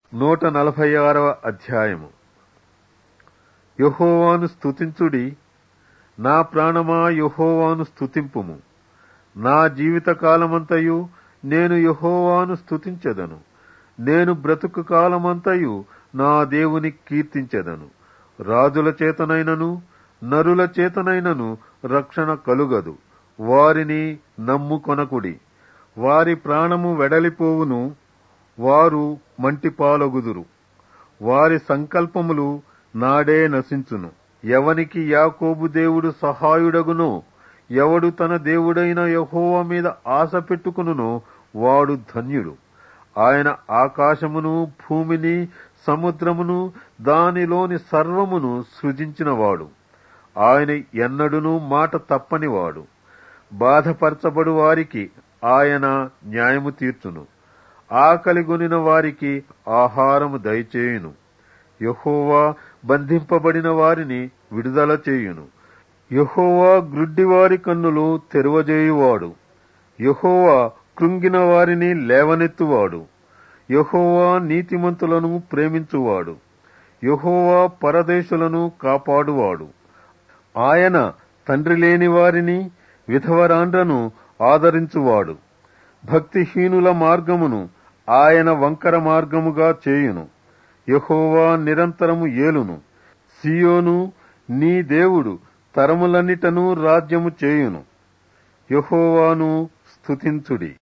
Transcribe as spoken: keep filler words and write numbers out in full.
నూట నలభై ఆరవ అధ్యాయము. యెహోవాను స్తుతించుడి, నా ప్రాణమా యెహోవాను స్తుతింపుము. నా జీవితకాలమంతయు నేను యెహోవాను స్తుతించెదను. నేను బ్రతుకు కాలమంతయు నా దేవుని కీర్తించెదను. రాజుల చేతనైనను నరుల చేతనైనను రక్షణ కలుగదు. వారిని నమ్ముకొనకుడి. వారి ప్రాణము వెడలిపోవును, వారు మంటిపాలగుదురు. వారి సంకల్పములు నాడే నశించును. ఎవనికి యాకోబు దేవుడు సహాయుడగునో, ఎవడు తన దేవుడైన యెహోవా మీద ఆశ పెట్టుకునునో వాడు ధన్యుడు. ఆయన ఆకాశమును భూమిని సముద్రమును దానిలోని సర్వమును సృజించినవాడు. ఆయన ఎన్నడునూ మాట తప్పనివాడు. బాధపరచబడు వారికి ఆయన న్యాయము తీర్చును. ఆకలిగొనిన వారికి ఆహారము దయచేయును. యెహోవా బంధింపబడిన వారిని విడుదల చేయును. యెహోవా గ్రుడ్డివారి కన్నులు తెరవజేయువాడు. యెహోవా కృంగిన వారిని లేవనెత్తువాడు. యెహోవా నీతిమంతులను ప్రేమించువాడు. యెహోవా పరదేశులను కాపాడువాడు. ఆయన తండ్రి లేని వారిని విధవరాండ్రను ఆదరించువాడు. భక్తిహీనుల మార్గమును ఆయన వంకర మార్గముగా చేయును. యెహోవా నిరంతరము ఏలును. సీయోను నీ దేవుడు తరములన్నిటను రాజ్యము చేయును. యెహోవాను స్తుతించుడి.